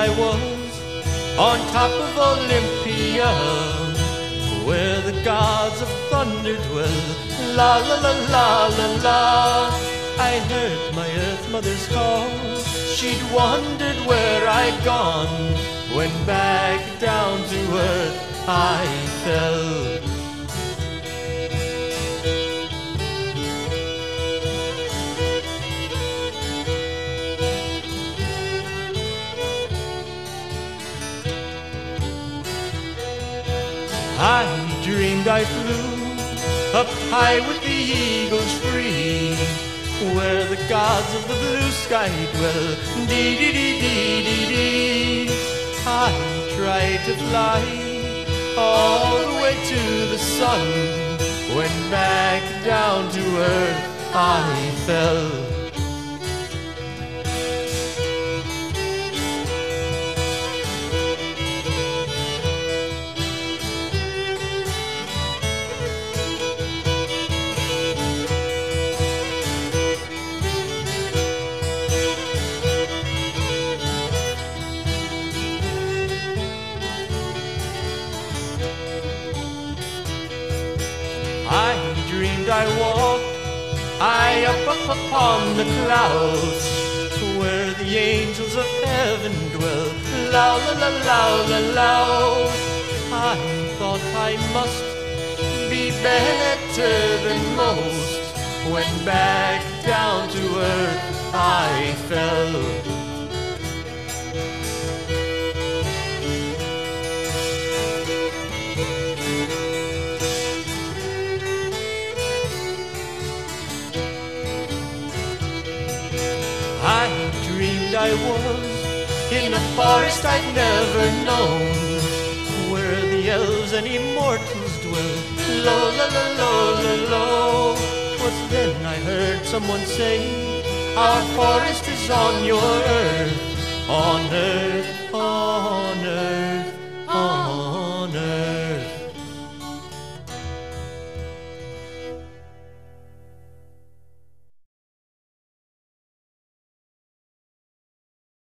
I was on top of Olympia, where the gods of thunder dwell. La la la la la la. I heard my earth mother's call. She'd wondered where I'd gone. When back down to earth I fell. I dreamed I flew up high with the eagles free, where the gods of the blue sky dwell. Dee dee dee dee dee dee. I tried to fly all the way to the sun. When back down to earth I fell. I dreamed I walked high up upon the clouds, where the angels of heaven dwell. La la la la la la. I thought I must be better than most. When back down to earth I fell. I dreamed I was in a forest I'd never known, where the elves and immortals dwell. Lo la la lo la lo. 'Twas then I heard someone say, our forest is on your earth, on earth.